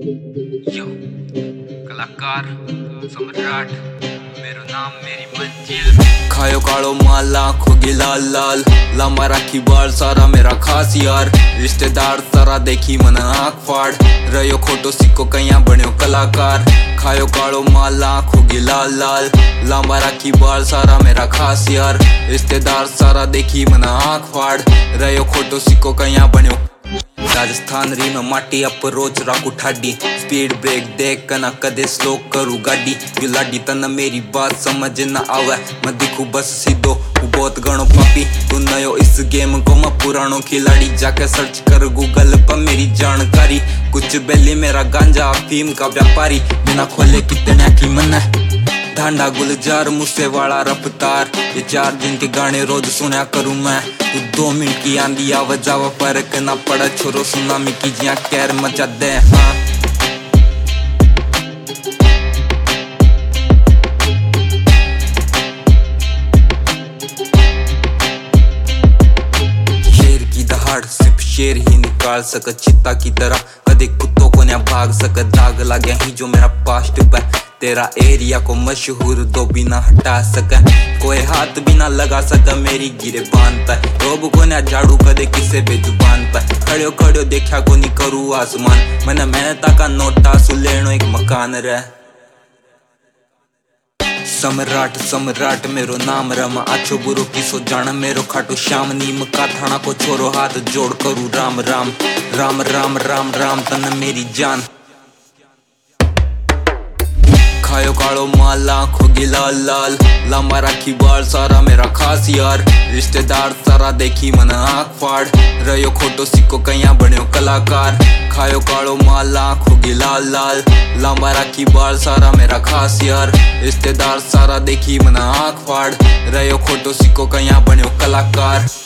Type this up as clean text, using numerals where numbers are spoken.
यो कलाकार सम्राट मेरो नाम मेरी मंजिल। खायो कालो माल आँखों की लाल लाल, लामा राखी बाल सारा मेरा खास यार। रिश्तेदार सारा देखी मन आँख फाड़, रहो खोटो सिक्को कया बन्यो कलाकार। खायो कालो माल आँखों की लाल लाल, लामा राखी बाल सारा मेरा खास यार। रिश्तेदार सारा देखी मन आँख फाड़, रहो खोटो सिक्को कया बन्यो। राजस्थान री में माटी अप रोज राखू ठाडी, स्पीड ब्रेक देख कना कदे स्लो करू गाड़ी। यो लाडी तन मेरी बात समझ न आवे, मैं दिखू बस सीधो बहुत गणो पापी। तू नयो इस गेम को मैं पुरानो खिलाड़ी, जाके सर्च कर गूगल पर मेरी जानकारी। कुछ बेली मेरा गांजा अफीम का व्यापारी, बिना खोले कितने की मन है। ढांडा गुलजार मुझसे वाला रफ्तार, ये 4 दिन के गाने रोज सुना करूँ मैं। तू 2 मिनट की आंधी आवाजावा फर्क ना पड़ा, छोरो सुनामी की जिया कैर मचा दे। हाँ शेर की दहाड़ सिर्फ शेर ही निकाल सकत, चित्ता की तरह कदे कुत्तों को न भाग सकत। दाग लगे ही जो मेरा पास्ट पे, तेरा एरिया को मशहूर दो बिना हटा सके। कोई हाथ बिना लगा सका मेरी गिरे बांध पर, रोब को ना झाड़ू कदे किसे बेजुबान पर। खड़ो खड़ो देखा को नहीं करू आसमान, मैंने मेहनता का नोटा सु लेनो एक मकान रे। सम्राट सम्राट मेरो नाम रम, आछो बुरो किसो जान मेरो खाटू श्याम। नीम का थाना को छोरो हाथ जोड़ करू राम राम राम राम राम राम तन मेरी जान। खायो कालो माल आँखों की लाल लाल, लामा राखी बाल सारा मेरा खास यार। रिश्तेदार सारा देखी मन आँख फाड़, रहो खोटो सिक्को कया बन्यो कलाकार। खायो कालो माल आँखों की लाल लाल, लामा राखी बाल सारा मेरा खास यार। रिश्तेदार सारा देखी मन आँख फाड़, रहो खोटो सिक्को कया बन्यो कलाकार।